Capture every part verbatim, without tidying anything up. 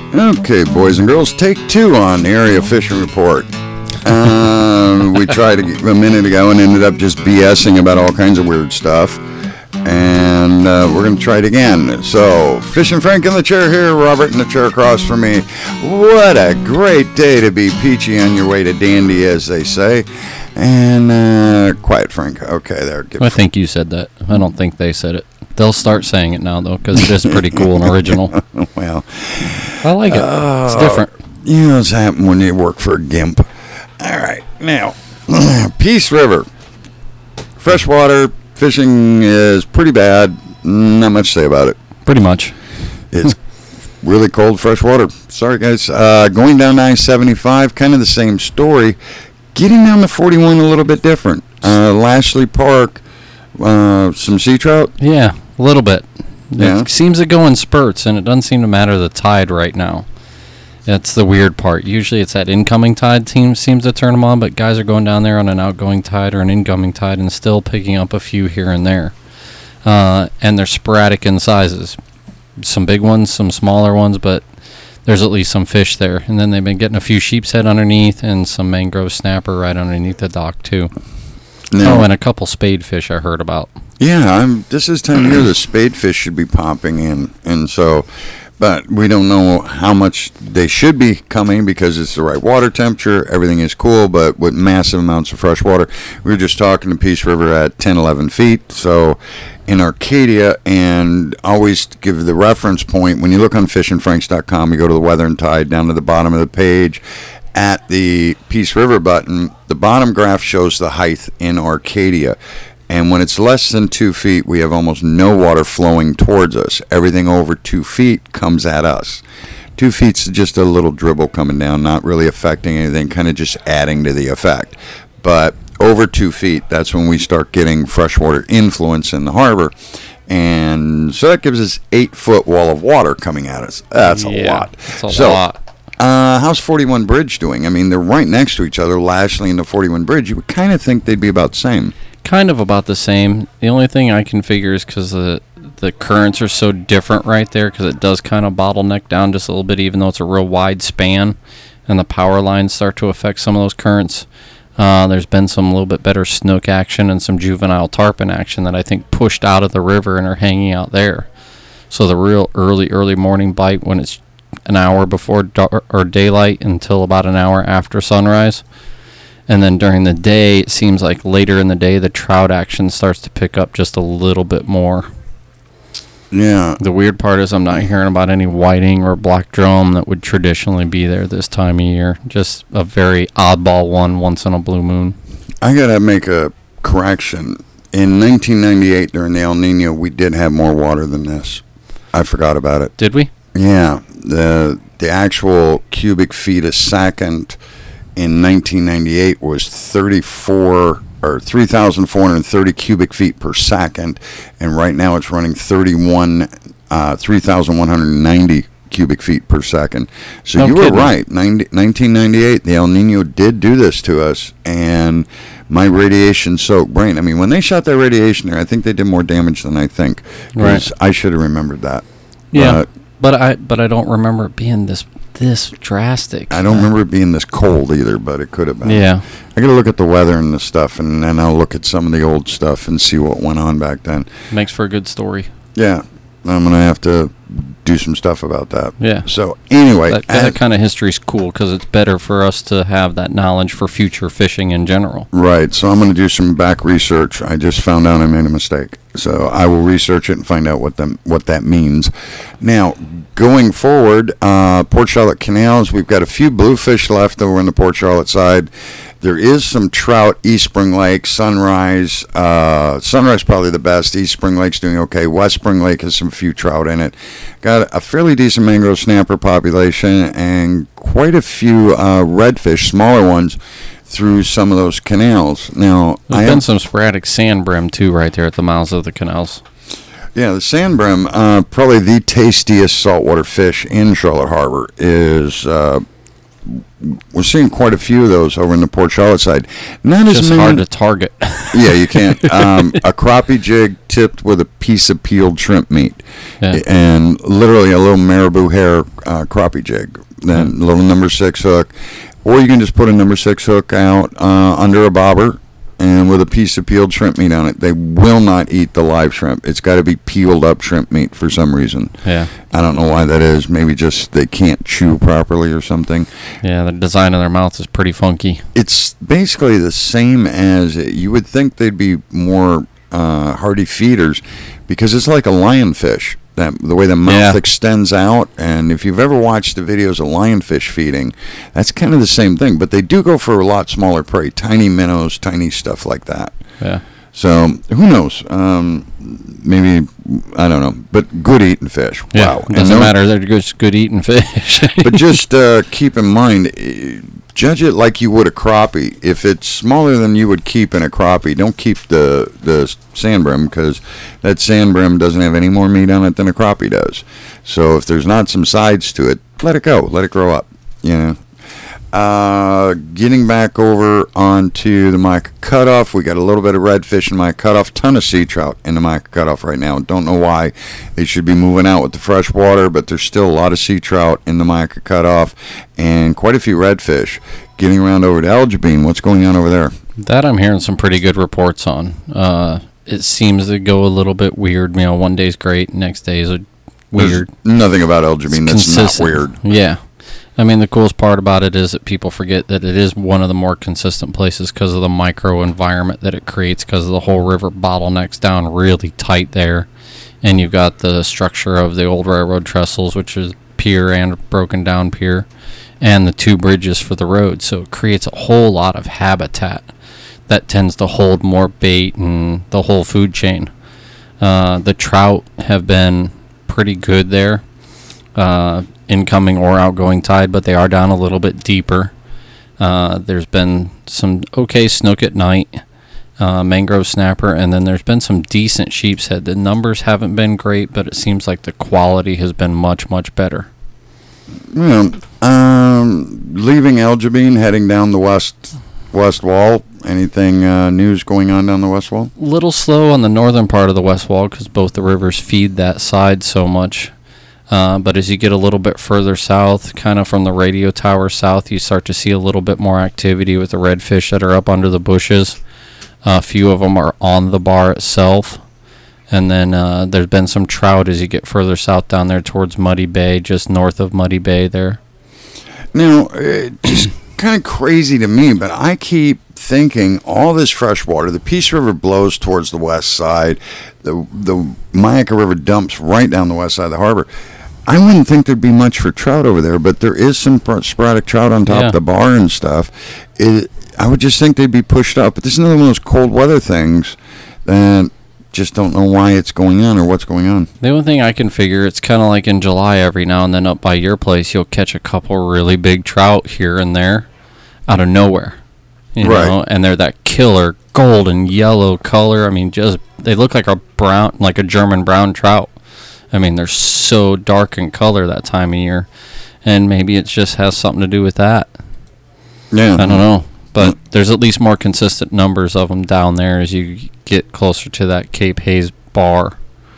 Okay, boys and girls, take two on the Area Fishing Report. Uh, we tried a minute ago and ended up just BSing about all kinds of weird stuff. And uh, we're going to try it again. So, Fishing Frank in the chair here, Robert in the chair across from me. What a great day to be peachy on your way to dandy, as they say. And uh, quiet, Frank. Okay, there. Give I think you said that. I don't think they said it. They'll start saying it now, though, because it is pretty cool and original. Well, I like it. Uh, it's different. You know what's happening when you work for a gimp. All right, now, Peace River. Freshwater fishing is pretty bad. Not much to say about it. Pretty much. It's really cold freshwater. Sorry, guys. Uh, going down I seventy-five, kind of the same story. Getting down to forty-one, a little bit different. Uh, Lashley Park, uh, some sea trout? Yeah, a little bit. Yeah. It seems to go in spurts, and it doesn't seem to matter the tide right now. That's the weird part. Usually it's that incoming tide team seems to turn them on, but guys are going down there on an outgoing tide or an incoming tide and still picking up a few here and there. Uh, and they're sporadic in sizes. Some big ones, some smaller ones, but there's at least some fish there. And then they've been getting a few sheep's head underneath and some mangrove snapper right underneath the dock, too. No. Oh, and a couple spade fish I heard about. Yeah, I'm, this is time of year the spade fish should be popping in. And so... But we don't know how much they should be coming because it's the right water temperature. Everything is cool, but with massive amounts of fresh water. We were just talking to Peace River at ten, eleven feet. So in Arcadia, and always give the reference point, when you look on fishin franks dot com, you go to the weather and tide down to the bottom of the page. At the Peace River button, the bottom graph shows the height in Arcadia. And when it's less than two feet, we have almost no water flowing towards us. Everything over two feet comes at us. Two feet's just a little dribble coming down, not really affecting anything, kind of just adding to the effect. But over two feet, that's when we start getting freshwater influence in the harbor. And so that gives us eight-foot wall of water coming at us. That's a yeah, lot. That's a so, lot. Uh, how's forty-one Bridge doing? I mean, they're right next to each other, Lashley and the forty-one Bridge. You would kind of think they'd be about the same. Kind of about the same. The only thing I can figure is because the the currents are so different right there, because it does kind of bottleneck down just a little bit, even though it's a real wide span, and the power lines start to affect some of those currents. Uh, there's been some little bit better snook action and some juvenile tarpon action that I think pushed out of the river and are hanging out there. So the real early, early morning bite when it's an hour before dark, or daylight until about an hour after sunrise. And then during the day, it seems like later in the day, the trout action starts to pick up just a little bit more. Yeah. The weird part is I'm not hearing about any whiting or black drum that would traditionally be there this time of year. Just a very oddball one once in a blue moon. I got to make a correction. In nineteen ninety-eight, during the El Nino, we did have more water than this. I forgot about it. Did we? Yeah. The, the actual cubic feet a second in nineteen ninety-eight was thirty-four or three thousand four hundred thirty cubic feet per second, and right now it's running thirty-one, uh, three thousand one hundred ninety cubic feet per second. So no you kidding. were right. ninety, nineteen ninety-eight, the El Nino did do this to us, and my radiation-soaked brain. I mean, when they shot that radiation there, I think they did more damage than I think. Right. I should have remembered that. Yeah, but, but I but I don't remember it being this this drastic. I don't remember it being this cold either, but it could have been. Yeah. I got to look at the weather and the stuff, and then I'll look at some of the old stuff and see what went on back then. Makes for a good story. Yeah. I'm going to have to do some stuff about that. Yeah. So, anyway. That, that kind of history is cool because it's better for us to have that knowledge for future fishing in general. Right. So, I'm going to do some back research. I just found out I made a mistake. So, I will research it and find out what them what that means. Now, going forward, uh, Port Charlotte Canals, we've got a few bluefish left over on the Port Charlotte side. There is some trout, East Spring Lake, Sunrise. Uh, Sunrise probably the best. East Spring Lake's doing okay. West Spring Lake has some few trout in it. Got a fairly decent mangrove snapper population and quite a few uh, redfish, smaller ones, through some of those canals. Now, There's I been have, some sporadic sand brim, too, right there at the mouths of the canals. Yeah, the sand brim, uh, probably the tastiest saltwater fish in Charlotte Harbor, is... Uh, we're seeing quite a few of those over in the Port Charlotte side. Not as Just many. hard to target. Yeah, you can't. Um, a crappie jig tipped with a piece of peeled shrimp meat, Yeah. and literally a little marabou hair uh, crappie jig. Then a little number six hook, or you can just put a number six hook out uh, under a bobber, and with a piece of peeled shrimp meat on it. They will not eat the live shrimp. It's got to be peeled up shrimp meat for some reason. Yeah. I don't know why that is. Maybe just they can't chew properly or something. Yeah, the design of their mouth is pretty funky. It's basically the same as you would think they'd be more uh, hardy feeders, because it's like a lionfish. That the way the mouth Yeah. extends out, and if you've ever watched the videos of lionfish feeding, that's kind of the same thing. But they do go for a lot smaller prey, tiny minnows, tiny stuff like that. Yeah. So who knows? Um, maybe I don't know, but good eating fish. Yeah. Wow, It doesn't no- matter. They're just good eating fish. But just uh, keep in mind, eh, judge it like you would a crappie. If it's smaller than you would keep in a crappie, don't keep the the sand brim, because that sand brim doesn't have any more meat on it than a crappie does. So if there's not some sides to it, let it go. Let it grow up. You know. Uh, getting back over onto the Micah Cutoff, we got a little bit of redfish in my cutoff, ton of sea trout in the Micah Cutoff right now. Don't know why they should be moving out with the fresh water, but there's still a lot of sea trout in the Micah Cutoff, and quite a few redfish. Getting around over to Algebine, what's going on over there? That I'm hearing some pretty good reports on. Uh, it seems to go a little bit weird. You know, one day's great, next day's a weird. There's nothing about Algebine that's not Consistent. weird. Yeah. I mean, the coolest part about it is that people forget that it is one of the more consistent places because of the micro environment that it creates, because of the whole river bottlenecks down really tight there. And you've got the structure of the old railroad trestles, which is pier and broken down pier, and the two bridges for the road. So it creates a whole lot of habitat that tends to hold more bait and the whole food chain. Uh, the trout have been pretty good there. Uh, incoming or outgoing tide, but they are down a little bit deeper. Uh, there's been some okay snook at night, uh, mangrove snapper, and then there's been some decent sheep's head. The numbers haven't been great, but it seems like the quality has been much, much better. Yeah. Um, leaving Algebine, heading down the west west wall. Anything uh, news going on down the west wall? Little slow on the northern part of the west wall because both the rivers feed that side so much. Uh, but as you get a little bit further south, kind of from the radio tower south, you start to see a little bit more activity with the redfish that are up under the bushes. A few of them are on the bar itself. And then uh, there's been some trout as you get further south down there towards Muddy Bay, just north of Muddy Bay there. Now, uh, just kind of crazy to me, but I keep thinking all this fresh water, the Peace River blows towards the west side, the the Myakka River dumps right down the west side of the harbor. I wouldn't think there'd be much for trout over there, but there is some pr- sporadic trout on top Yeah. of the bar and stuff. It, I would just think they'd be pushed up, but this is another one of those cold weather things that just don't know why it's going on or what's going on. The only thing I can figure, it's kind of like in July every now and then up by your place, you'll catch a couple really big trout here and there out of nowhere. You Right. know, and they're that killer golden yellow color. I mean, just they look like a brown, like a German brown trout. I mean, they're so dark in color that time of year, and maybe it just has something to do with that. Yeah. I don't know, but there's at least more consistent numbers of them down there as you get closer to that Cape Hayes bar.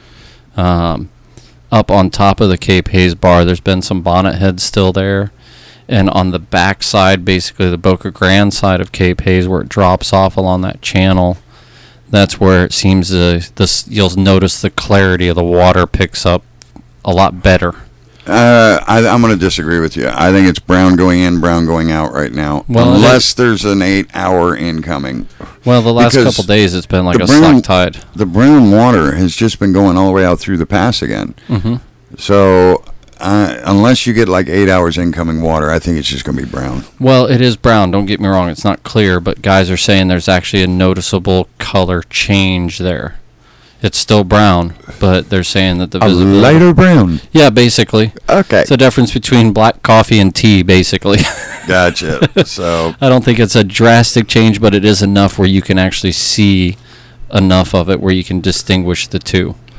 Um, up on top of the Cape Hayes bar, there's been some bonnet heads still there. And on the back side, basically the Boca Grande side of Cape Hayes, where it drops off along that channel, that's where it seems to, this, you'll notice the clarity of the water picks up a lot better. Uh, I, I'm going to disagree with you. I think it's brown going in, brown going out right now. Well, unless there's an eight-hour incoming. Well, the last Because couple days it's been like the a brown- slack tide. The brown water has just been going all the way out through the pass again. Mm-hmm. So uh, unless you get like eight hours incoming water, I think it's just going to be brown. Well, it is brown. Don't get me wrong. It's not clear, but guys are saying there's actually a noticeable color change there. It's still brown, but they're saying that the A visibility... lighter brown. Yeah, basically. Okay. It's a difference between black coffee and tea, basically. Gotcha. So I don't think it's a drastic change, but it is enough where you can actually see enough of it where you can distinguish the two.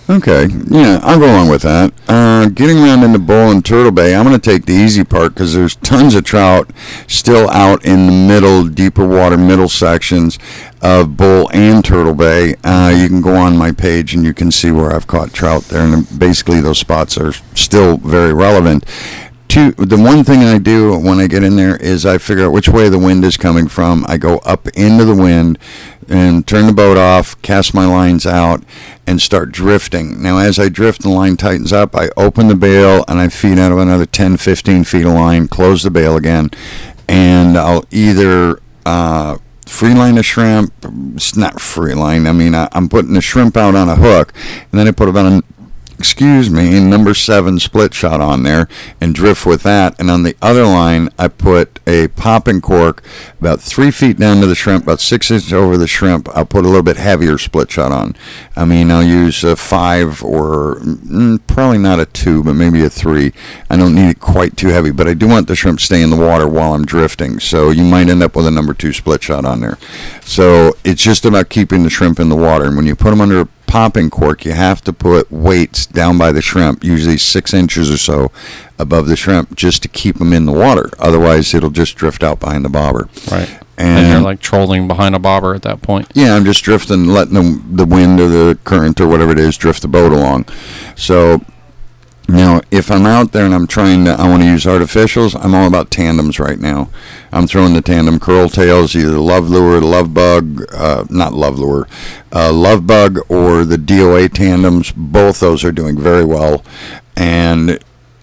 Okay, yeah, I'll go along with that. Uh, getting around into Bull and Turtle Bay, I'm going to take the easy part because there's tons of trout still out in the middle, deeper water, middle sections of Bull and Turtle Bay. Uh, you can go on my page and you can see where I've caught trout there, and basically those spots are still very relevant. Two, the one thing I do when I get in there is I figure out which way the wind is coming from. I go up into the wind and turn the boat off, cast my lines out, and start drifting. Now, as I drift and the line tightens up, I open the bail and I feed out of another ten, fifteen feet of line, close the bail again, and I'll either uh, free line a shrimp. It's not free line. I mean, I, I'm putting the shrimp out on a hook, and then I put about a excuse me, number seven split shot on there and drift with that. And on the other line, I put a popping cork about three feet down to the shrimp, about six inches over the shrimp. I'll put a little bit heavier split shot on. I mean, I'll use a five or mm, probably not a two, but maybe a three. I don't need it quite too heavy, but I do want the shrimp to stay in the water while I'm drifting. So you might end up with a number two split shot on there. So it's just about keeping the shrimp in the water. And when you put them under a popping cork, you have to put weights down by the shrimp, usually six inches or so above the shrimp, just to keep them in the water. Otherwise, it'll just drift out behind the bobber. Right. And, and you're like trolling behind a bobber at that point. Yeah, I'm just drifting, letting the, the wind or the current or whatever it is drift the boat along. So now, if I'm out there and I'm trying to, I want to use artificials, I'm all about tandems right now. I'm throwing the tandem curl tails, either the Love Lure, Love Bug, uh, not Love Lure, uh, Love Bug or the D O A tandems. Both those are doing very well. And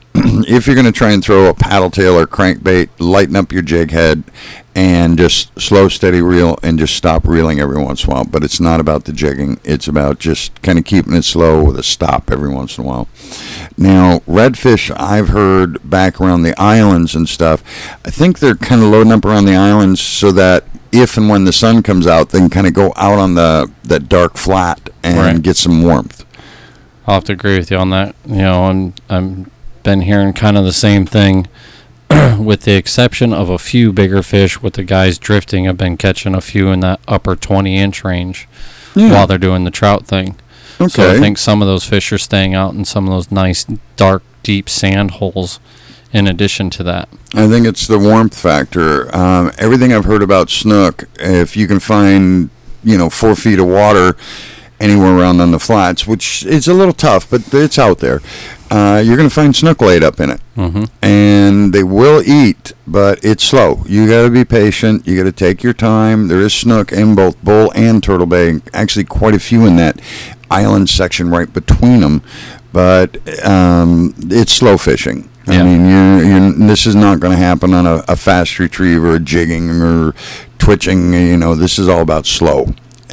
if you're going to try and throw a paddle tail or crankbait, lighten up your jig head and just slow, steady reel and just stop reeling every once in a while. But it's not about the jigging. It's about just kind of keeping it slow with a stop every once in a while. Now, redfish, I've heard back around the islands and stuff, I think they're kind of loading up around the islands so that if and when the sun comes out, they can kind of go out on the that dark flat and right. get some warmth. I'll have to agree with you on that. You know, I'm I'm been hearing kind of the same thing, with the exception of a few bigger fish. With the guys drifting, I've been catching a few in that upper twenty inch range yeah. while they're doing the trout thing. Okay. So I think some of those fish are staying out in some of those nice, dark, deep sand holes. In addition to that, I think it's the warmth factor. Um, everything I've heard about snook, if you can find, you know, four feet of water anywhere around on the flats, which is a little tough, but it's out there. Uh, you're going to find snook laid up in it, mm-hmm. and they will eat, but it's slow. You got to be patient. You got to take your time. There is snook in both Bull and Turtle Bay. Actually, quite a few in that island section right between them, but um, it's slow fishing. Yeah. I mean, you're, you're, this is not going to happen on a, a fast retrieve or a jigging or twitching. You know, this is all about slow.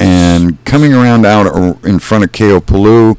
And coming around out in front of Keopolu,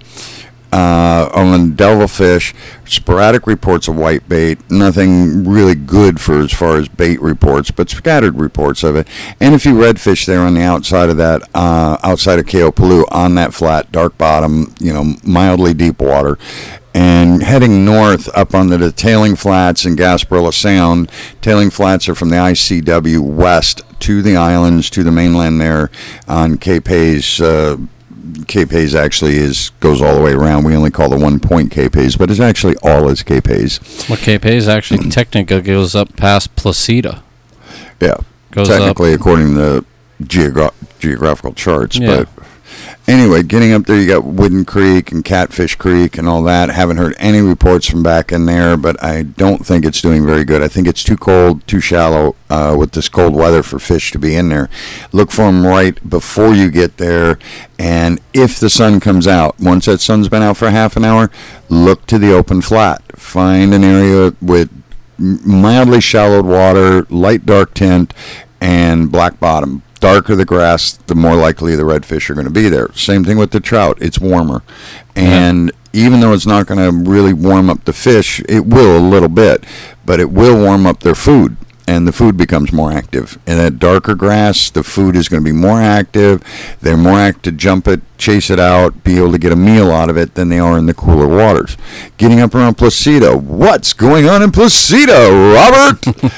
uh, on devilfish, sporadic reports of whitebait, nothing really good for as far as bait reports, but scattered reports of it. And a few redfish there on the outside of that, uh, outside of Keopolu on that flat, dark bottom, you know, mildly deep water. And heading north up onto the Tailing Flats and Gasparilla Sound. Tailing Flats are from the I C W west to the islands, to the mainland there on Cape Hayes. Uh, Cape Hayes actually is goes all the way around. We only call the one point Cape Hayes, but it's actually all is Cape Hayes. Well, Cape Hayes actually technically goes up past Placida. Yeah, goes technically up. according to geogra- geographical charts, yeah. but... Anyway, getting up there, you got Wooden Creek and Catfish Creek and all that. Haven't heard any reports from back in there, but I don't think it's doing very good. I think it's too cold, too shallow uh, with this cold weather for fish to be in there. Look for them right before you get there, and if the sun comes out, once that sun's been out for half an hour, look to the open flat. Find an area with mildly shallowed water, light dark tint, and black bottom. Darker the grass, the more likely the redfish are going to be there. Same thing with the trout. It's warmer. And yeah. even though it's not going to really warm up the fish, it will a little bit, but it will warm up their food, and the food becomes more active. And that darker grass, the food is going to be more active. They're more apt to jump it, chase it out, be able to get a meal out of it than they are in the cooler waters. Getting up around Placida. What's going on in Placida, Robert?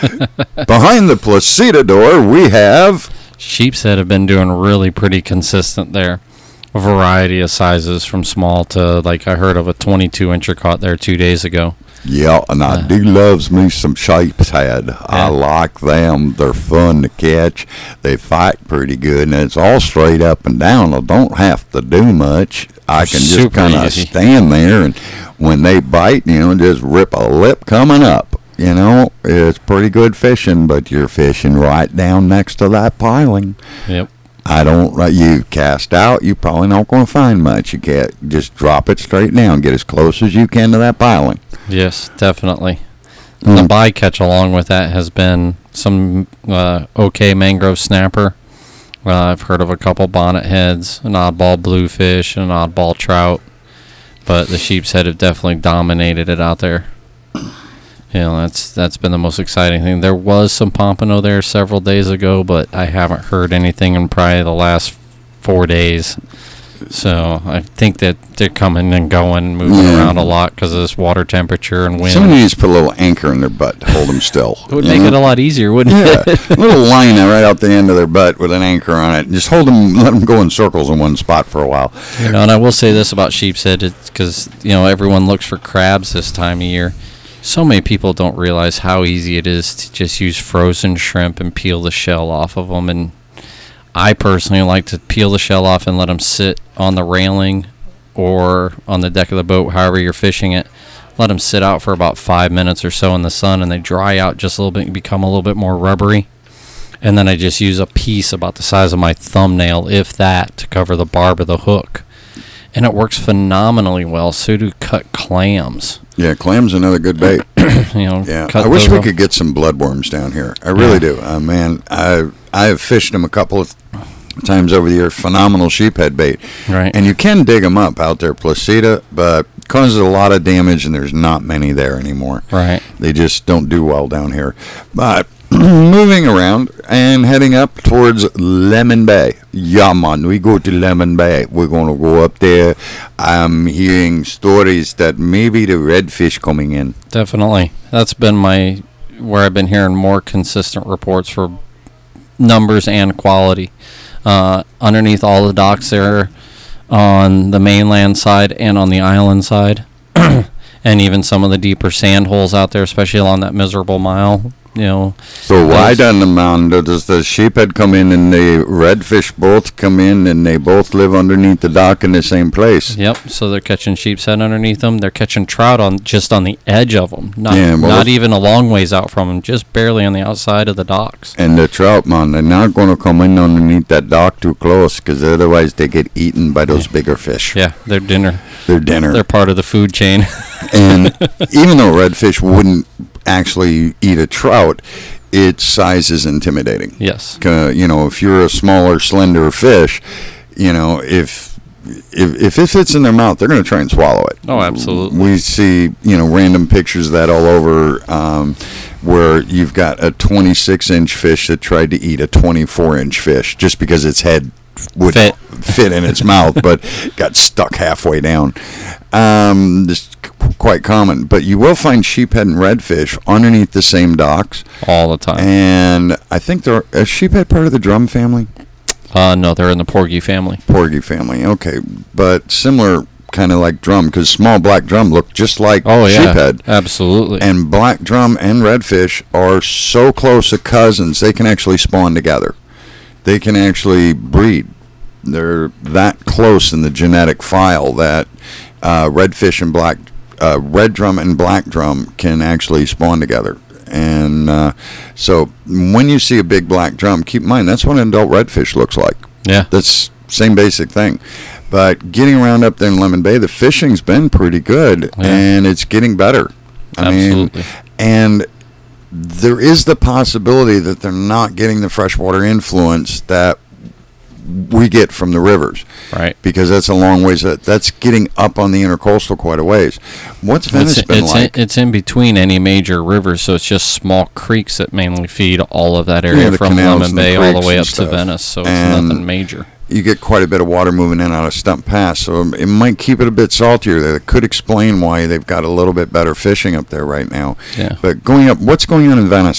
Behind the Placida door, we have... Sheepshead have been doing really pretty consistent there. a variety of sizes from small to, like, I heard of a twenty-two incher caught there two days ago. Yeah, and I Uh, do loves me some sheep's head. I Yeah. like them. They're fun to catch. They fight pretty good, and it's all straight up and down. I don't have to do much. I can just Super kind of easy. stand there, and when they bite, you know, just rip a lip coming up. You know, it's pretty good fishing, but you're fishing right down next to that piling. Yep. I don't. uh, You cast out, you're probably not going to find much. You can't just drop it straight down. Get as close as you can to that piling. Yes, definitely. And the Mm. bycatch along with that has been some uh, okay mangrove snapper. Uh, I've heard of a couple bonnet heads, an oddball bluefish, and an oddball trout. But the sheep's head have definitely dominated it out there. You know, that's that's been the most exciting thing. There was some pompano there several days ago, but I haven't heard anything in probably the last four days. So I think that they're coming and going, moving Yeah. around a lot because of this water temperature and wind. Somebody needs to put a little anchor in their butt to hold them still. It would you make know? it a lot easier, wouldn't Yeah, it? a little line right out the end of their butt with an anchor on it. Just hold them, let them go in circles in one spot for a while. You know, and I will say this about sheep's head, because, you know, everyone looks for crabs this time of year. So many people don't realize how easy it is to just use frozen shrimp and peel the shell off of them. And I personally like to peel the shell off and let them sit on the railing or on the deck of the boat, however you're fishing it. Let them sit out for about five minutes or so in the sun, and they dry out just a little bit and become a little bit more rubbery. And then I just use a piece about the size of my thumbnail, if that, to cover the barb of the hook. And it works phenomenally well. So do cut clams. Yeah, clam's another good bait. You know, Yeah, cut I wish those we off. could get some bloodworms down here. I really Yeah. do. Uh, man, I I have fished them a couple of times over the year. Phenomenal sheephead bait. Right. And you can dig them up out there, Placida, but causes a lot of damage, and there's not many there anymore. Right. They just don't do well down here. But moving around and heading up towards Lemon Bay. Yeah, man, we go to Lemon Bay. We're going to go up there. I'm hearing stories that maybe the redfish coming in. Definitely. That's been my, where I've been hearing more consistent reports for numbers and quality. Uh, underneath all the docks there on the mainland side and on the island side. And even some of the deeper sand holes out there, especially along that miserable mile. You know, So why those- doesn't the man, does the sheephead come in and the redfish both come in and they both live underneath the dock in the same place? Yep. So they're catching sheep's head underneath them. They're catching trout on just on the edge of them, not Yeah, well, not it's- even a long ways out from them, just barely on the outside of the docks. And the trout, man, they're not going to come in underneath that dock too close because otherwise they get eaten by those bigger fish. Yeah, they're dinner. Their dinner. They're part of the food chain. And even though redfish wouldn't actually eat a trout, its size is intimidating. Yes. Uh, you know, if you're a smaller, slender fish, you know, if if if it fits in their mouth, they're going to try and swallow it. Oh, absolutely. We see, you know, random pictures of that all over, um, where you've got a twenty-six inch fish that tried to eat a twenty-four inch fish just because its head would Fit. fit in its mouth, but got stuck halfway down. Um, this is quite common, but you will find sheephead and redfish underneath the same docks, All the time. and I think they're is sheephead part of the drum family, Uh, no, they're in the porgy family. porgy family. Okay, but similar, kind of like drum, because small black drum look just like Oh, yeah. sheephead. Absolutely. And black drum and redfish are so close to cousins, they can actually spawn together. They can actually breed. They're that close in the genetic file that uh, redfish and black, uh, red drum and black drum can actually spawn together. And uh, so when you see a big black drum, keep in mind that's what an adult redfish looks like. yeah. That's same basic thing. But getting around up there in Lemon Bay, the fishing's been pretty good, Yeah. and it's getting better. I Absolutely. mean, and there is the possibility that they're not getting the freshwater influence that we get from the rivers, Right. because that's a long ways. That that's getting up on the intercoastal quite a ways. What's Venice It's, been it's, like? in, it's in between any major rivers, so it's just small creeks that mainly feed all of that Yeah, area the from canals Lemon and the Bay all creeks the way and up to stuff. Venice, so it's And- nothing major. You get quite a bit of water moving in out of Stump Pass, so it might keep it a bit saltier. That could explain why they've got a little bit better fishing up there right now. Yeah. But going up, what's going on in Venice?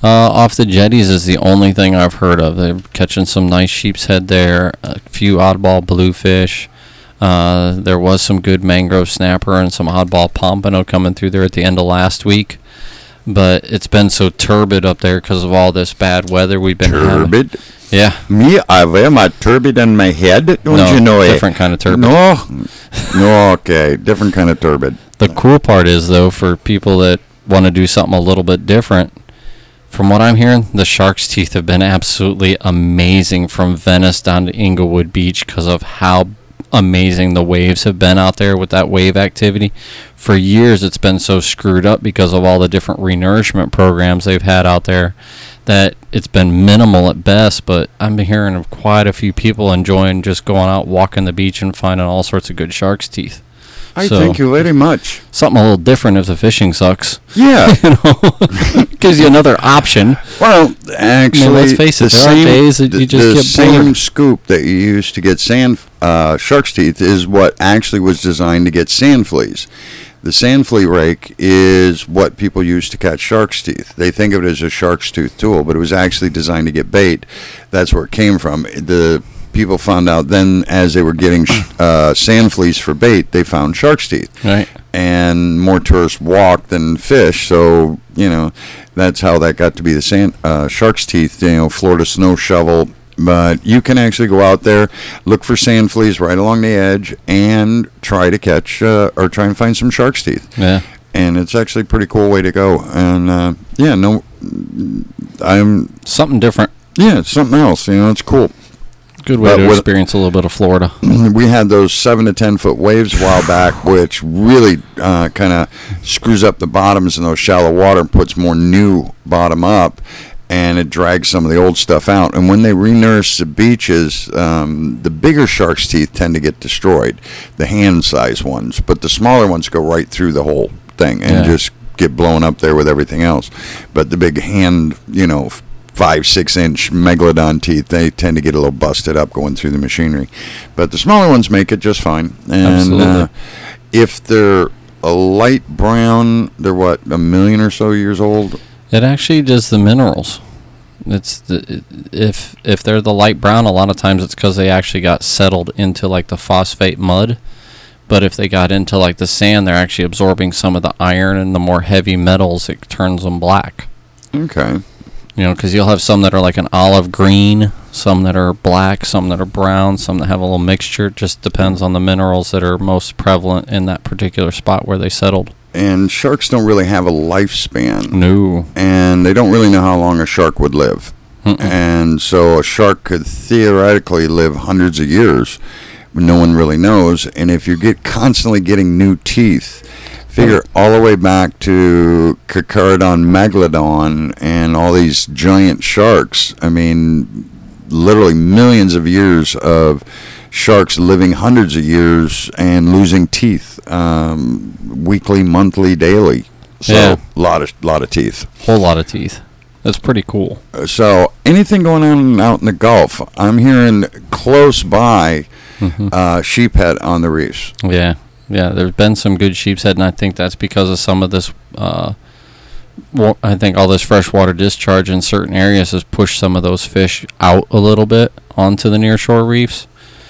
Uh, off the jetties is the only thing I've heard of. They're catching some nice sheep's head there, a few oddball bluefish. Uh, there was some good mangrove snapper and some oddball pompano coming through there at the end of last week. But it's been so turbid up there because of all this bad weather we've been Turbid? having. Yeah. Me, I wear my turbid in my head. Don't no, you know it? different kind of turbid. No. No, okay. Different kind of turbid. The cool part is, though, for people that want to do something a little bit different, from what I'm hearing, the shark's teeth have been absolutely amazing from Venice down to Inglewood Beach because of how amazing the waves have been out there with that wave activity. For years, it's been so screwed up because of all the different renourishment programs they've had out there that it's been minimal at best, but I'm hearing of quite a few people enjoying just going out, walking the beach, and finding all sorts of good shark's teeth. I So, thank you very much. something a little different if the fishing sucks. Yeah. You know, gives you another option. Well, actually, let's face it, the there are same, days that the, you just the get same bored. scoop that you use to get sand uh, shark's teeth is what actually was designed to get sand fleas. The sand flea rake is what people use to catch shark's teeth. They think of it as a shark's tooth tool, but it was actually designed to get bait. That's where it came from. The people found out then, as they were getting uh, sand fleas for bait, they found shark's teeth. Right. And more tourists walk than fish, so you know that's how that got to be the sand uh, shark's teeth. You know, Florida snow shovel. But you can actually go out there, look for sand fleas right along the edge, and try to catch uh, or try and find some shark's teeth. Yeah. And it's actually a pretty cool way to go. And uh, yeah, no, I'm Something different. yeah, it's something else. You know, it's cool. Good way But to with- experience a little bit of Florida. We had those seven to ten foot waves a while back, which really uh, kind of screws up the bottoms in those shallow water and puts more new bottom up, and it drags some of the old stuff out. And when they renourish the beaches, um, the bigger shark's teeth tend to get destroyed, the hand-sized ones, but the smaller ones go right through the whole thing and Yeah. just get blown up there with everything else. But the big hand, you know, five, six inch megalodon teeth, they tend to get a little busted up going through the machinery. But the smaller ones make it just fine. And Absolutely. uh, if they're a light brown, they're what, a million or so years old? It actually does the minerals. It's the, if if they're the light brown, a lot of times it's because they actually got settled into like the phosphate mud. But if they got into like the sand, they're actually absorbing some of the iron and the more heavy metals. It turns them black. Okay. You know, because you'll have some that are like an olive green, some that are black, some that are brown, some that have a little mixture. It just depends on the minerals that are most prevalent in that particular spot where they settled. And sharks don't really have a lifespan. No. And they don't really know how long a shark would live. Mm-mm. And so a shark could theoretically live hundreds of years. No one really knows. And if you get constantly getting new teeth, figure all the way back to Carcharodon megalodon and all these giant sharks. I mean, literally millions of years of sharks living hundreds of years and losing teeth um, weekly, monthly, daily. So Yeah. a lot of lot of teeth. Whole lot of teeth. That's pretty cool. So anything going on out in the Gulf, I'm hearing close by Hmm. uh, sheephead on the reefs. Yeah. Yeah, there's been some good sheep's head, and I think that's because of some of this. Uh, wa- I think all this freshwater discharge in certain areas has pushed some of those fish out a little bit onto the nearshore reefs.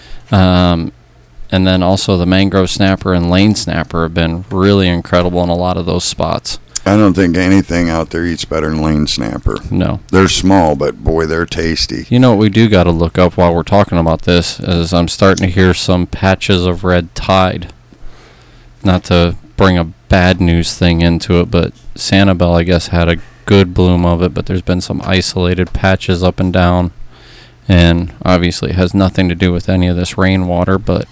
Um, and then also the mangrove snapper and lane snapper have been really incredible in a lot of those spots. I don't think anything out there eats better than lane snapper. No. They're small, but boy, they're tasty. You know what we do got to look up while we're talking about this is I'm starting to hear some patches of red tide. Not to bring a bad news thing into it, but Sanibel, I guess, had a good bloom of it, but there's been some isolated patches up and down. And obviously it has nothing to do with any of this rainwater, but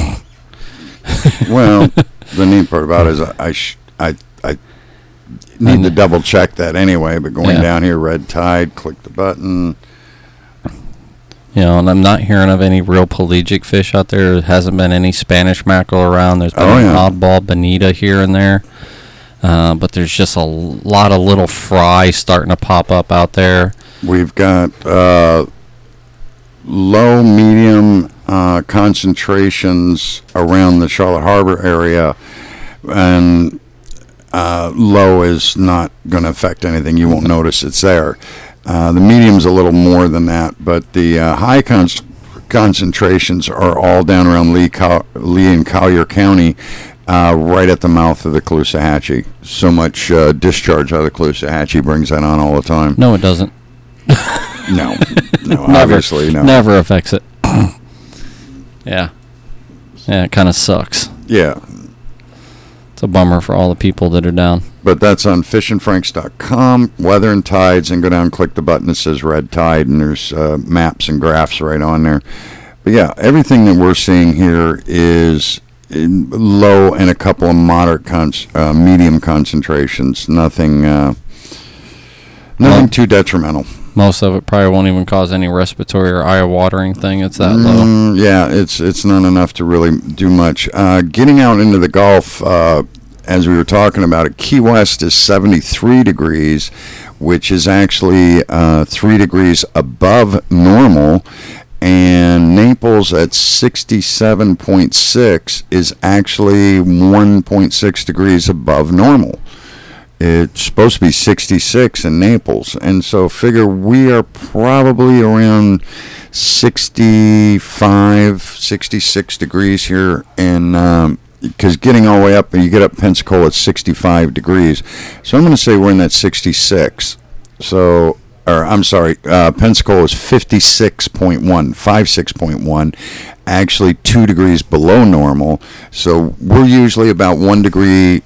Well, the neat part about it is I, I, sh- I, I need I to kn- double check that anyway, but going Yeah. down here, red tide, click the button. you know, and I'm not hearing of any real pelagic fish out there. There hasn't been any Spanish mackerel around. There's been Oh, an yeah. oddball bonita here and there. Uh, but there's just a lot of little fry starting to pop up out there. We've got uh, low, medium uh, concentrations around the Charlotte Harbor area, and uh, low is not going to affect anything. You won't notice it's there. Uh, the medium's a little more than that, but the uh, high con- concentrations are all down around Lee, Col- Lee and Collier County, uh, right at the mouth of the Caloosahatchee. So much uh, discharge out of the Caloosahatchee brings that on all the time. No, it doesn't. No, no, Never, obviously no. Never affects it. Yeah. Yeah, it kind of sucks. Yeah. It's a bummer for all the people that are down. But that's on fishin franks dot com, weather and tides, and go down and click the button that says red tide, and there's uh, maps and graphs right on there. But yeah, everything that we're seeing here is in low and a couple of moderate, con- uh, medium concentrations. Nothing, uh, nothing Well, too detrimental. Most of it probably won't even cause any respiratory or eye watering thing. It's that low. Mm, yeah, it's it's not enough to really do much. Uh, getting out into the Gulf, uh, as we were talking about it, Key West is seventy-three degrees, which is actually uh, three degrees above normal, and Naples at sixty-seven point six is actually one point six degrees above normal. It's supposed to be sixty-six in Naples, and so figure we are probably around sixty-five, sixty-six degrees here, and um, because getting all the way up, you get up Pensacola at sixty-five degrees, so I'm going to say we're in that sixty-six. So, or I'm sorry, uh, Pensacola is fifty-six point one, fifty-six point one, actually two degrees below normal. So we're usually about one degree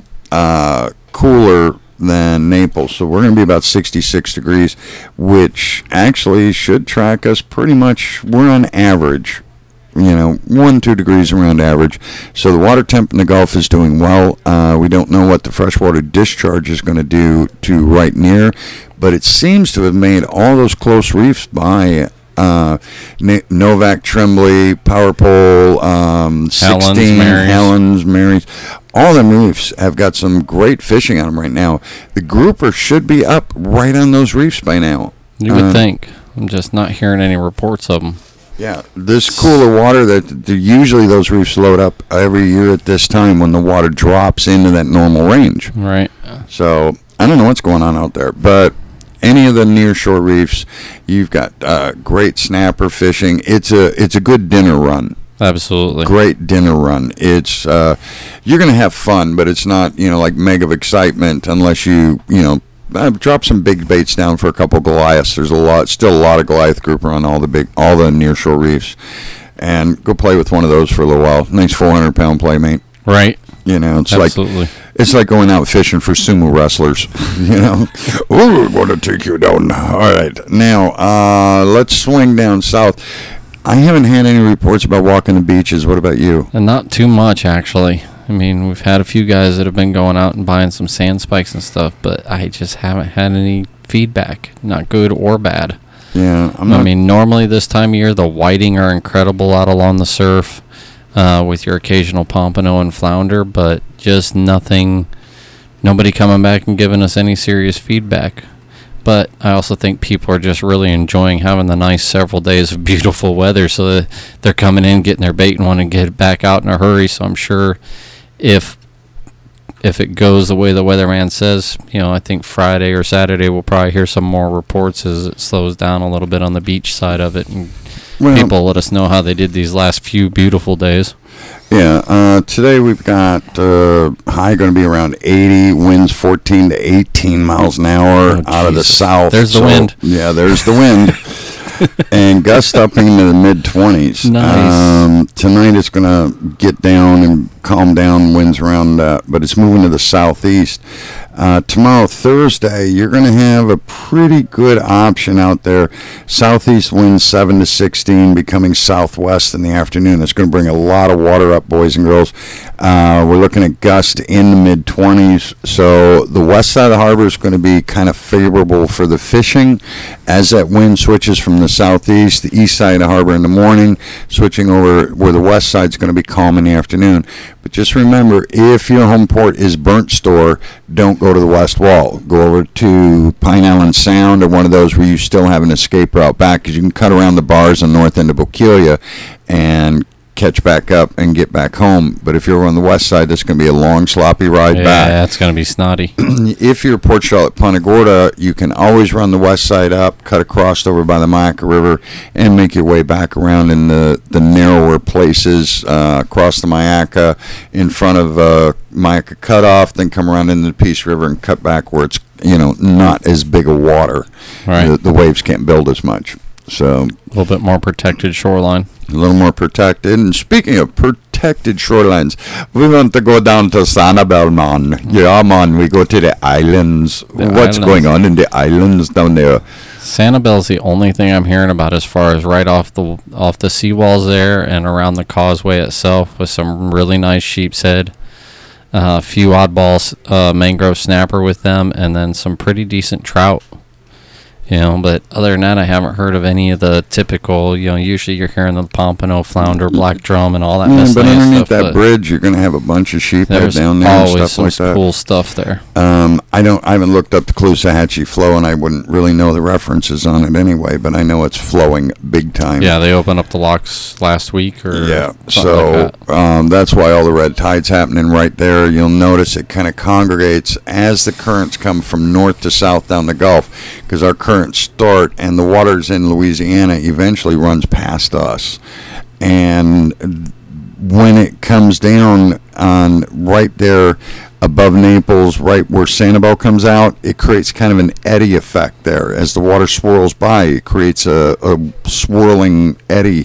uh, cooler than Naples, so we're going to be about sixty-six degrees, which actually should track us pretty much. We're on average, you know, one, two degrees around average. So the water temp in the Gulf is doing well. Uh, we don't know what the freshwater discharge is going to do to right near, but it seems to have made all those close reefs by uh, Novak, Tremblay, Power Pole, um, sixteen, Mary's. Helens, Mary's. All them reefs have got some great fishing on them right now. The grouper should be up right on those reefs by now. You would Uh, think. I'm just not hearing any reports of them. Yeah, this cooler water that the, usually those reefs load up every year at this time when the water drops into that normal range. Right. So I don't know what's going on out there, but any of the near shore reefs, you've got uh, great snapper fishing. It's a it's a good dinner run. Absolutely. Great dinner run. It's uh, you're gonna have fun, but it's not you know like mega of excitement unless you you know. Uh, drop some big baits down for a couple Goliaths. There's a lot, still a lot of Goliath grouper on all the big, all the nearshore reefs, and go play with one of those for a little while. Nice four hundred pound playmate. Right. You know, it's Absolutely. like it's like going out fishing for sumo wrestlers. You know, oh, I want to take you down. All right, now uh, let's swing down south. I haven't had any reports about walking the beaches. What about you? And not too much, actually. I mean, we've had a few guys that have been going out and buying some sand spikes and stuff, but I just haven't had any feedback, not good or bad. Yeah, I'm I not. mean, normally this time of year, the whiting are incredible out along the surf uh, with your occasional pompano and flounder, but just nothing, nobody coming back and giving us any serious feedback. But I also think people are just really enjoying having the nice several days of beautiful weather, so that they're coming in, getting their bait, and wanting to get back out in a hurry. So I'm sure if if it goes the way the weatherman says, you know, I think Friday or Saturday we'll probably hear some more reports as it slows down a little bit on the beach side of it, and Well, people let us know how they did these last few beautiful days. Yeah, uh, today we've got uh, high going to be around eighty, winds fourteen to eighteen miles an hour Oh, out of the Jesus. south. There's the So, wind. Yeah, there's the wind. And gust up into the mid twenties. Nice. Um, tonight it's going to get down and calm down, winds around, uh, but it's moving to the southeast. Uh, tomorrow, Thursday, you're going to have a pretty good option out there. Southeast winds seven to sixteen, becoming southwest in the afternoon. It's going to bring a lot of water up, boys and girls. Uh, we're looking at gust in the mid twenties. So the west side of the harbor is going to be kind of favorable for the fishing as that wind switches from the southeast. The east side of the harbor in the morning, switching over where the west side is going to be calm in the afternoon. But just remember, if your home port is Burnt Store, don't go to the west wall. Go over to Pine Island Sound or one of those where you still have an escape route back, because you can cut around the bars on the north end of Bokeelia and catch back up and get back home. But if you're on the west side, that's going to be a long, sloppy ride Yeah, back. that's going to be snotty. If you're Port Charlotte, Punta Gorda, you can always run the west side up, cut across over by the Mayaca River, and make your way back around in the, the narrower places, uh, across the Mayaca, in front of uh, Mayaca Cutoff, then come around into the Peace River and cut back where it's, you know, not as big a water. Right. The, the waves can't build as much. So A little bit more protected shoreline. a little more protected. And speaking of protected shorelines, we want to go down to Sanibel, man. Yeah, man, we go to the islands. The What's islands. going on in the islands down there? Sanibel's the only thing I'm hearing about as far as right off the off the seawalls there and around the causeway itself, with some really nice sheep's head, uh, a few oddballs, uh, mangrove snapper with them, and then some pretty decent trout. You know, but other than that, I haven't heard of any of the typical, you know, usually you're hearing the pompano, flounder, black drum, and all that Yeah, but miscellaneous underneath stuff, that but bridge, you're going to have a bunch of sheephead there's down there and always stuff some like that. cool stuff there. Um, I don't. I haven't looked up the Caloosahatchee flow, and I wouldn't really know the references on it anyway. But I know it's flowing big time. Yeah, they opened up the locks last week or Yeah, something so like that. um, that's why all the red tide's happening right there. You'll notice it kind of congregates as the currents come from north to south down the Gulf, because our currents start and the waters in Louisiana eventually runs past us. And when it comes down on right there above Naples, right where Sanibel comes out, it creates kind of an eddy effect there. As the water swirls by, it creates a, a swirling eddy,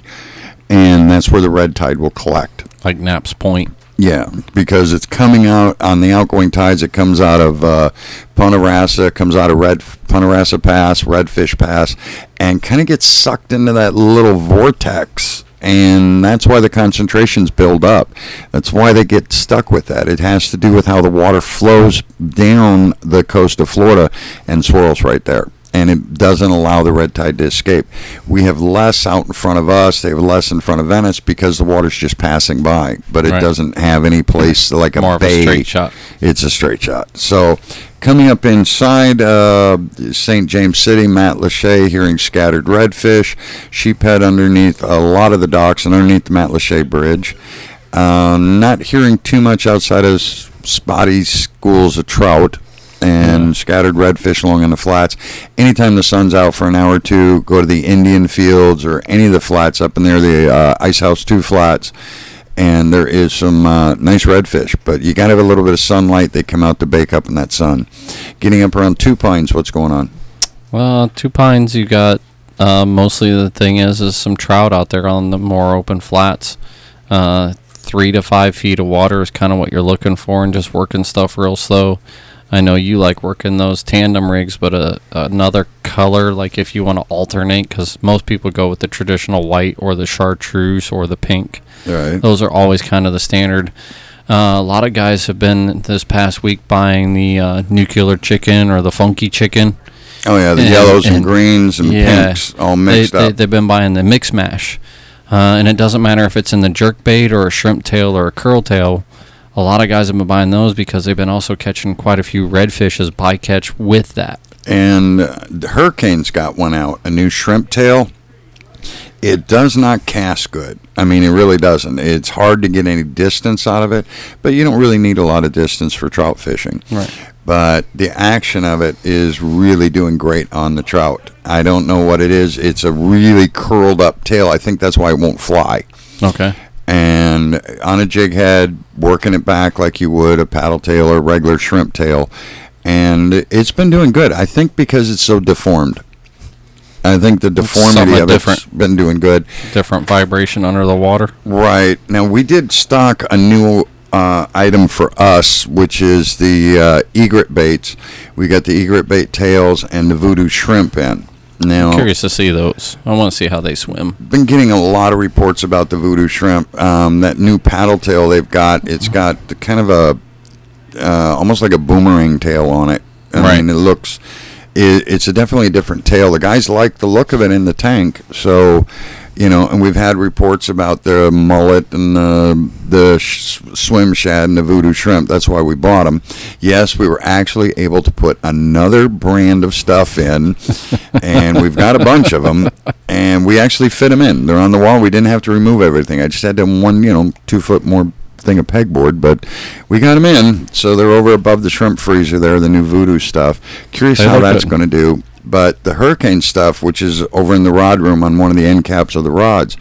and that's where the red tide will collect. Like Knapp's Point. Yeah, because it's coming out on the outgoing tides. It comes out of uh, Punta Rassa, comes out of Red Punta Rassa Pass, Redfish Pass, and kind of gets sucked into that little vortex. And that's why the concentrations build up. That's why they get stuck with that. It has to do with how the water flows down the coast of Florida and swirls right there. And it doesn't allow the red tide to escape. We have less out in front of us. They have less in front of Venice because the water's just passing by. But it Right. doesn't have any place like a More of bay. a straight shot. It's a straight shot. So coming up inside uh, Saint James City, Matt Lachey hearing scattered redfish, sheephead underneath a lot of the docks and underneath the Matt Lachey Bridge. Uh, not hearing too much outside of s- spotty schools of trout and Yeah. scattered redfish along in the flats. Anytime the sun's out for an hour or two, go to the Indian Fields or any of the flats up in there, the uh, Ice House two flats, and there is some uh, nice redfish. But you got to have a little bit of sunlight. They come out to bake up in that sun. Getting up around Two Pines, what's going on? Well, Two Pines, you got uh, mostly the thing is is some trout out there on the more open flats. Uh, three to five feet of water is kind of what you're looking for, and just working stuff real slow. I know you like working those tandem rigs, but uh, another color, like if you want to alternate, because most people go with the traditional white or the chartreuse or the pink. Right. Those are always kind of the standard. Uh, a lot of guys have been this past week buying the uh, nuclear chicken or the funky chicken. Oh, yeah, the And- yellows and, and- greens and yeah, pinks all They, mixed they, up. they've been buying the mix mash. Uh, and it doesn't matter if it's in the jerk bait or a shrimp tail or a curl tail. A lot of guys have been buying those because they've been also catching quite a few redfish as bycatch with that. And uh, the Hurricane's got one out, a new shrimp tail. It does not cast good. I mean, it really doesn't. It's hard to get any distance out of it, but you don't really need a lot of distance for trout fishing. Right. But the action of it is really doing great on the trout. I don't know what it is. It's a really curled up tail. I think that's why it won't fly. Okay. And on a jig head, working it back like you would a paddle tail or regular shrimp tail. And it's been doing good. I think because it's so deformed. I think the deformity somewhat of it's different. been doing good. Different vibration under the water. Right. Now, we did stock a new uh, item for us, which is the uh, egret baits. We got the egret bait tails and the voodoo shrimp in. Now, Curious to see those. I want to see how they swim. been getting a lot of reports about the voodoo shrimp. Um, that new paddle tail they've got, it's got the kind of a uh, almost like a boomerang tail on it. I Right. mean, it looks. It, it's a definitely a different tail. The guys like the look of it in the tank, so You know, and we've had reports about the mullet and the the sh- swim shad and the voodoo shrimp. That's why we bought them. Yes, we were actually able to put another brand of stuff in, and we've got a bunch of them, and we actually fit them in. They're on the wall. We didn't have to remove everything. I just had them one, you know, two foot more thing of pegboard, but we got them in, so they're over above the shrimp freezer there, the new voodoo stuff. Curious They how look that's good. going to do. But the hurricane stuff, which is over in the rod room on one of the end caps of the rods,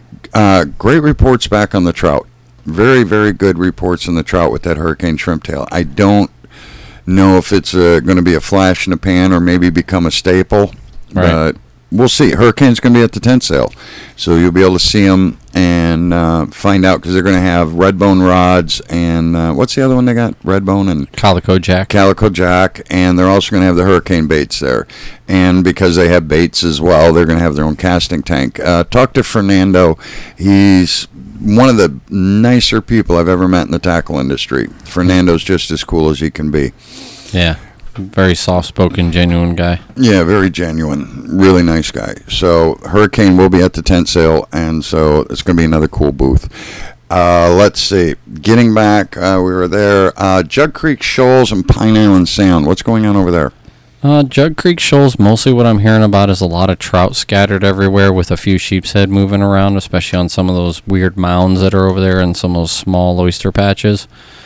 uh, great reports back on the trout. Very, very good reports on the trout with that hurricane shrimp tail. I don't know if it's uh, going to be a flash in the pan or maybe become a staple, Right. but we'll see. Hurricane's going to be at the tent sale, so you'll be able to see them and uh, find out, because they're going to have redbone rods and uh, what's the other one they got? Redbone and Calico Jack. Calico Jack, and they're also going to have the hurricane baits there. And because they have baits as well, they're going to have their own casting tank. Uh, talk to Fernando. He's one of the nicer people I've ever met in the tackle industry. Fernando's just as cool as he can be. Yeah. Very soft-spoken, genuine guy. Yeah, very genuine. Really nice guy. So Hurricane will be at the tent sale, and so it's going to be another cool booth. Uh, let's see. Getting back, uh, we were there. Uh, Jug Creek Shoals and Pine Island Sound. What's going on over there? Uh, Jug Creek Shoals, mostly what I'm hearing about is a lot of trout scattered everywhere with a few sheep's head moving around, especially on some of those weird mounds that are over there and some of those small oyster patches.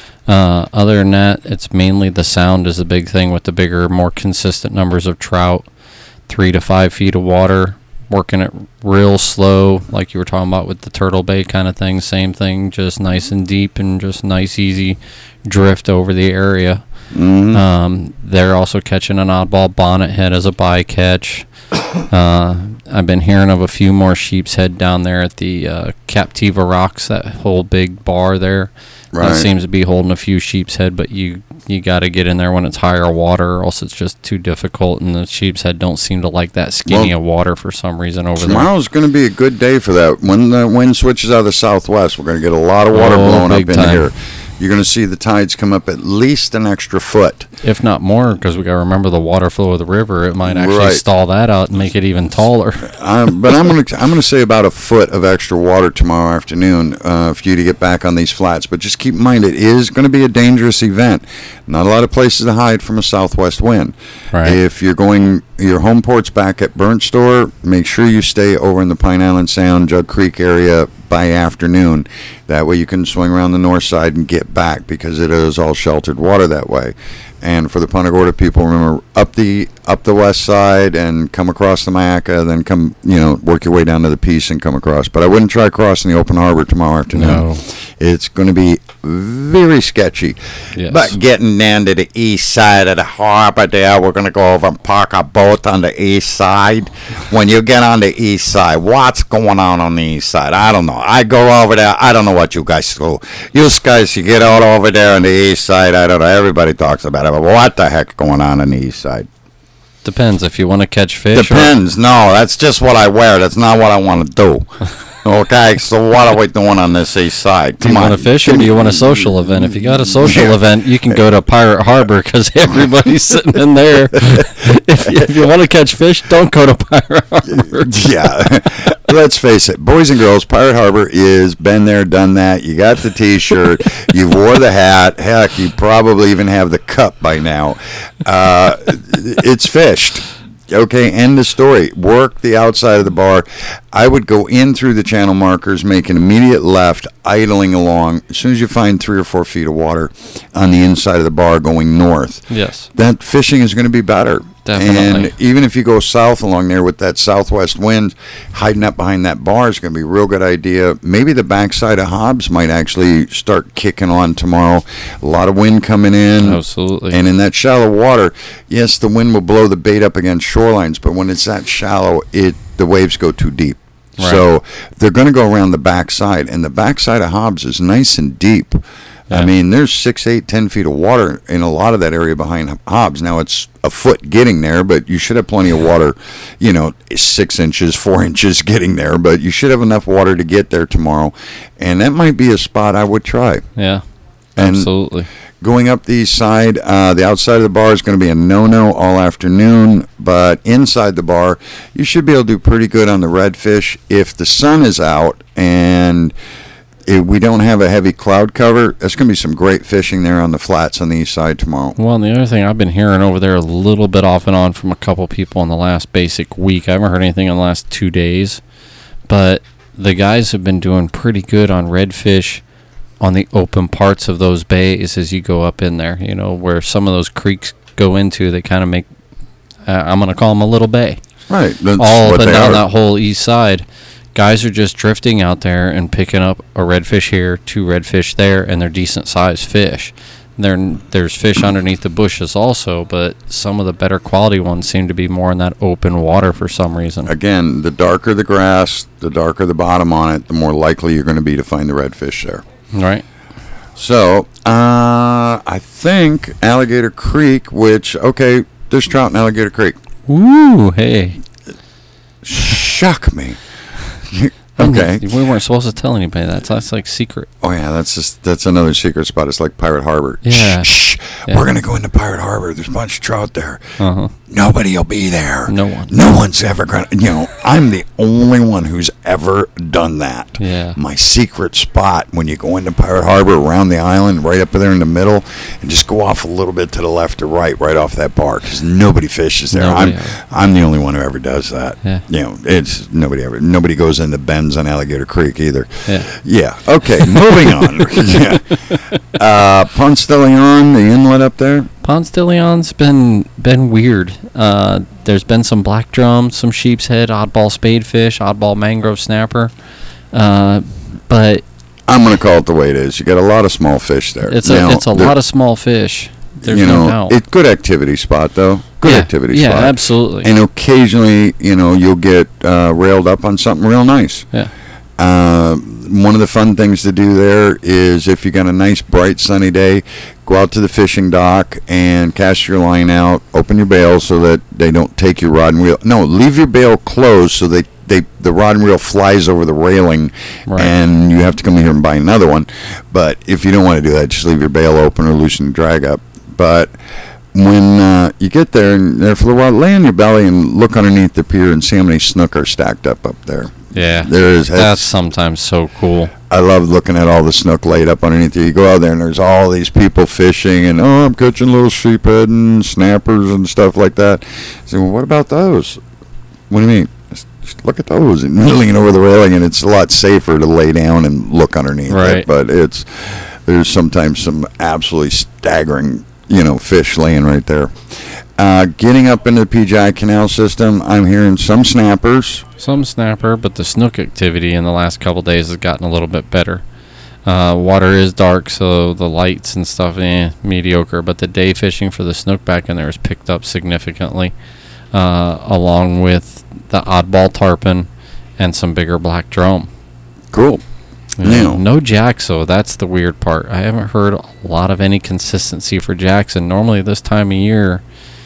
Uh, other than that, it's mainly the sound is the big thing with the bigger, more consistent numbers of trout, three to five feet of water, working it real slow, like you were talking about with the Turtle Bay kind of thing. Same thing, just nice and deep and just nice, easy drift over the area. Mm-hmm. Um, they're also catching an oddball bonnet head as a bycatch. Uh, I've been hearing of a few more sheep's head down there at the uh, Captiva Rocks, that whole big bar there. Right. That seems to be holding a few sheep's head, but you you got to get in there when it's higher water, or else it's just too difficult. And the sheep's head don't seem to like that skinny Well, of water for some reason over there. Tomorrow's going to be a good day for that. When the wind switches out of the southwest, we're going to get a lot of water Oh, blowing up big in time. here. You're going to see the tides come up at least an extra foot. If not more, because we got to remember the water flow of the river. It might actually Right. stall that out and make it even taller. Um, but I'm going to I'm going to say about a foot of extra water tomorrow afternoon uh, for you to get back on these flats. But just keep in mind, it is going to be a dangerous event. Not a lot of places to hide from a southwest wind. Right. If you're going, your home port's back at Burnt Store, make sure you stay over in the Pine Island Sound, Jug Creek area by afternoon. That way you can swing around the north side and get back, because it is all sheltered water that way. And for the Punta Gorda people, remember, up the up the west side and come across the Mayaca, then come, you know, work your way down to the Peace and come across. But I wouldn't try crossing the open harbor tomorrow afternoon. No. It's going to be very sketchy. Yes. But getting down to the east side of the harbor there, we're going to go over and park our boat on the east side. When you get on the east side, what's going on on the east side? I don't know. I go over there. I don't know what you guys do. You guys, you get out over there on the east side. I don't know. Everybody talks about it. But what the heck going on on the east side? Depends if you want to catch fish. or- Depends. No, that's just what I wear. That's not what I want to do. Okay, so what are we doing on this east side? Do you Come want on. to fish or do you want a social event? If you got a social Yeah. event, you can go to Pirate Harbor because everybody's sitting in there. if, you- if you want to catch fish, don't go to Pirate Harbor. Yeah. Let's face it, boys and girls, Pirate Harbor is been there, done that. You got the T-shirt, you wore the hat. Heck, you probably even have the cup by now. Uh, it's fished. Okay, end of story. Work the outside of the bar. I would go in through the channel markers, make an immediate left, idling along. As soon as you find three or four feet of water on the inside of the bar going north, Yes. that fishing is going to be better. Definitely. And even if you go south along there with that southwest wind, hiding up behind that bar is going to be a real good idea. Maybe the backside of Hobbs might actually start kicking on tomorrow. A lot of wind coming in. Absolutely. And in that shallow water, yes, the wind will blow the bait up against shorelines, but when it's that shallow, it the waves go too deep. Right. So they're going to go around the backside, and the backside of Hobbs is nice and deep. I Yeah. mean, there's six, eight, ten feet of water in a lot of that area behind Hobbs. Now it's a foot getting there, but you should have plenty of water, you know, six inches, four inches getting there, but you should have enough water to get there tomorrow. And that might be a spot I would try. Yeah. And Absolutely. Going up the east side, uh, the outside of the bar is going to be a no-no all afternoon, but inside the bar, you should be able to do pretty good on the redfish if the sun is out and if we don't have a heavy cloud cover. There's going to be some great fishing there on the flats on the east side tomorrow. Well, and the other thing I've been hearing over there a little bit off and on from a couple people in the last basic week. I haven't heard anything in the last two days, but the guys have been doing pretty good on redfish on the open parts of those bays as you go up in there, you know, where some of those creeks go into. They kind of make, uh, I'm going to call them a little bay. Right. That's all what up and they down are. that whole east side. Guys are just drifting out there and picking up a redfish here, two redfish there, and they're decent-sized fish. There, there's fish underneath the bushes also, but some of the better quality ones seem to be more in that open water for some reason. Again, the darker the grass, the darker the bottom on it, the more likely you're going to be to find the redfish there. Right. So, uh, I think Alligator Creek, which, okay, there's trout in Alligator Creek. Ooh, hey. Shock me. Okay. We weren't supposed to tell anybody that. That's like secret. Oh, yeah, that's just, that's another secret spot. It's like Pirate Harbor. Yeah. Shh, shh. Yeah. We're going to go into Pirate Harbor. There's a bunch of trout there. Uh-huh. Nobody will be there. No one. No one's ever going to, you know, I'm the only one who's ever done that. Yeah. My secret spot when you go into Pirate Harbor around the island, right up there in the middle, and just go off a little bit to the left or right, right off that bar, because nobody fishes there. Nobody I'm, ever. I'm the only one who ever does that. Yeah. You know, it's nobody ever, nobody goes into bends on Alligator Creek either. Yeah. Yeah. Okay. Moving on. Yeah. Uh, Ponce de Leon, the inlet up there. Ponce de Leon's been been weird. Uh, there's been some black drum, some sheep's head, oddball spadefish, oddball mangrove snapper. Uh, but I'm going to call it the way it is. You got a lot of small fish there. it's a Now, it's a there- lot of small fish. There's you no know, doubt. it's good activity spot though. Good yeah, activity yeah, spot. absolutely. And occasionally, you know, you'll get uh, railed up on something real nice. yeah. Uh, one of the fun things to do there is if you got a nice bright sunny day, go out to the fishing dock and cast your line out, open your bail so that they don't take your rod and reel. No, leave your bail closed so they, they the rod and reel flies over the railing, Right. and you have to come here and buy another one. But if you don't want to do that, just leave your bail open or loosen the drag up. But when uh, you get there and there for a little while, lay on your belly and look underneath the pier and see how many snook are stacked up up there. Yeah. There is. That's sometimes so cool. I love looking at all the snook laid up underneath you. You go out there and there's all these people fishing and, oh, I'm catching little sheephead and snappers and stuff like that. So, well, what about those? What do you mean? Just, just look at those. And lean over the railing, and it's a lot safer to lay down and look underneath Right. it. But it's there's sometimes some absolutely staggering, you know, fish laying right there. Uh, getting up into the P J I Canal system, I'm hearing some snappers. Some snapper, but the snook activity in the last couple days has gotten a little bit better. Uh, water is dark, so the lights and stuff, eh, mediocre. But the day fishing for the snook back in there has picked up significantly, uh, along with the oddball tarpon and some bigger black drum. Cool. You know, Now- no jacks, though. That's the weird part. I haven't heard a lot of any consistency for jacks, and normally this time of year,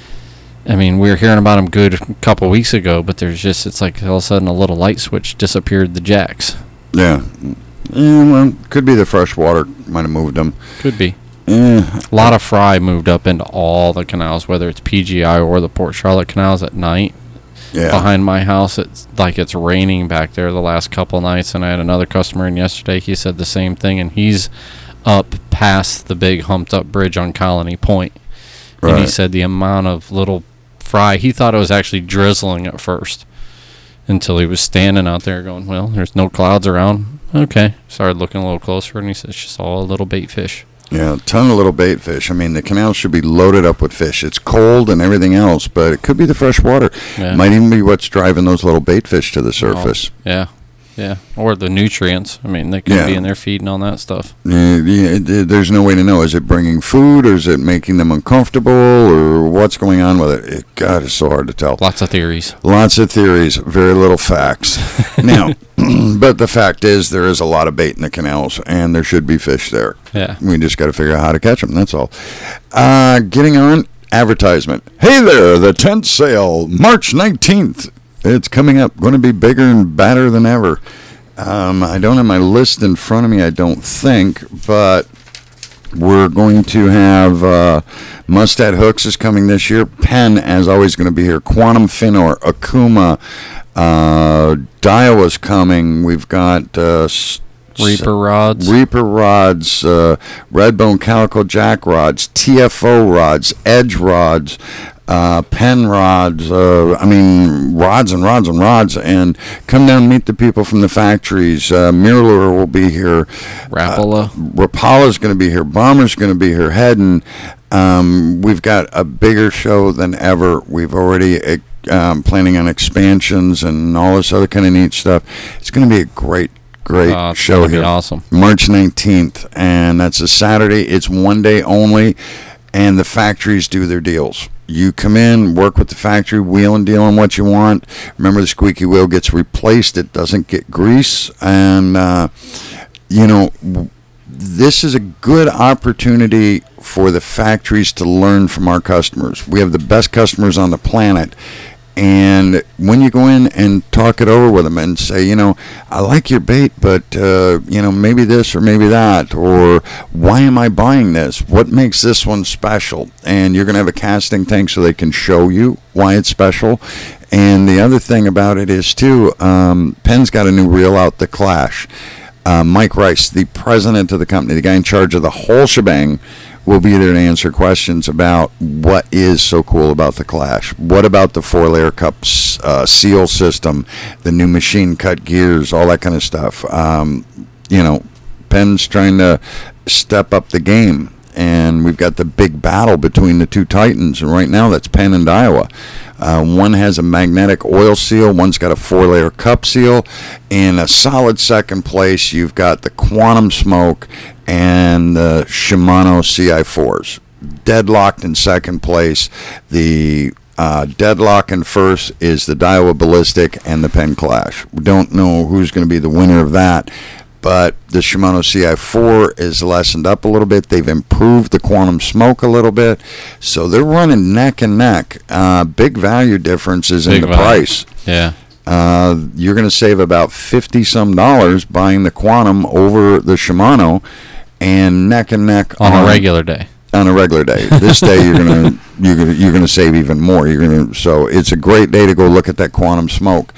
I mean, we were hearing about them good a couple weeks ago, but there's just, it's like all of a sudden a little light switch disappeared the jacks. Yeah. Yeah, well, could be the fresh water might have moved them. Could be. Yeah. A lot of fry moved up into all the canals, whether it's P G I or the Port Charlotte canals at night. Yeah. Behind my house, it's like it's raining back there the last couple nights, and I had another customer in yesterday. He said the same thing, and he's up past the big humped up bridge on Colony Point. And he Right. said the amount of little fry, he thought it was actually drizzling at first until he was standing out there going, well, there's no clouds around. Okay. Started looking a little closer, and he said it's just all a little bait fish. Yeah, a ton of little bait fish. I mean, the canal should be loaded up with fish. It's cold and everything else, but it could be the fresh water. Yeah. Might even be what's driving those little bait fish to the surface. Yeah. Yeah. Or the nutrients. I mean, they could Yeah. be in there feeding on that stuff. Yeah, yeah, it- it- there's no way to know. Is it bringing food, or is it making them uncomfortable, or what's going on with it? it God, it's so hard to tell. Lots of theories. Lots of theories, very little facts. Now, but the fact is, there is a lot of bait in the canals, and there should be fish there. Yeah. We just got to figure out how to catch them. That's all. Uh, getting on advertisement. Hey there, the tent sale, March nineteenth. It's coming up. Going to be bigger and badder than ever. Um, I don't have my list in front of me, I don't think, but We're going to have uh, Mustad Hooks is coming this year. Penn, as always, going to be here. Quantum Finor, Akuma, uh, Daiwa's coming. We've got uh, s- Reaper rods. Reaper rods, uh, Redbone Calico Jack rods, T F O rods, Edge rods, uh, Penn rods. Uh, I mean, rods and rods and rods. And come down and meet the people from the factories. Uh, Mirror will be here. Rapala. Uh, Rapala's going to be here. Bomber's going to be here. Heading. Um, we've got a bigger show than ever. We've already um, planning on expansions and all this other kind of neat stuff. It's going to be a great. Great Uh, it's show gonna be here. awesome. March nineteenth, and that's a Saturday. It's one day only, and the factories do their deals. You come in, work with the factory, wheel and deal on what you want. Remember, the squeaky wheel gets replaced. It doesn't get grease. And, uh, you know, w- this is a good opportunity for the factories to learn from our customers. We have the best customers on the planet. And when you go in and talk it over with them and say, you know, I like your bait, but, uh, you know, maybe this or maybe that, or why am I buying this? What makes this one special? And you're going to have a casting tank so they can show you why it's special. And the other thing about it is, too, um, Penn's got a new reel out, the Clash. Uh, Mike Rice, the president of the company, the guy in charge of the whole shebang, will be there to answer questions about what is so cool about the Clash. What about the four-layer cups uh, seal system, the new machine cut gears, all that kind of stuff. Um, you know, Penn's trying to step up the game, and we've got the big battle between the two titans, and right now that's Penn and Iowa. Uh, one has a magnetic oil seal, one's got a four-layer cup seal. In a solid second place, you've got the Quantum Smoke and the Shimano C I fours. Deadlocked in second place. The uh, deadlock in first is the Daiwa Ballistic and the Penn Clash. We don't know who's going to be the winner of that, but the Shimano C I four is lessened up a little bit. They've improved the Quantum Smoke a little bit, so they're running neck and neck. Uh, big value differences Big in the value. price. Yeah. Uh, you're going to save about fifty some dollars buying the Quantum over the Shimano, and neck and neck On a regular day. on a regular day. This day you're gonna you're gonna you're gonna save even more. You're gonna so it's a great day to go look at that Quantum Smoke.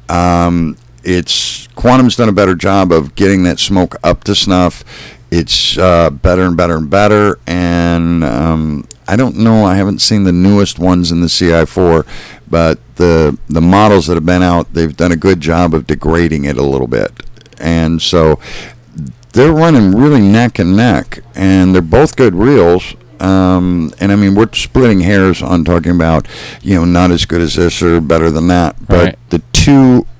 Um, it's Quantum's done a better job of getting that smoke up to snuff. It's uh, better and better and better. And um, I don't know. I haven't seen the newest ones in the C I four, but the the models that have been out, they've done a good job of degrading it a little bit. And so they're running really neck and neck, and they're both good reels. Um, and I mean, we're splitting hairs on talking about, you know, not as good as this or better than that. But Right. the two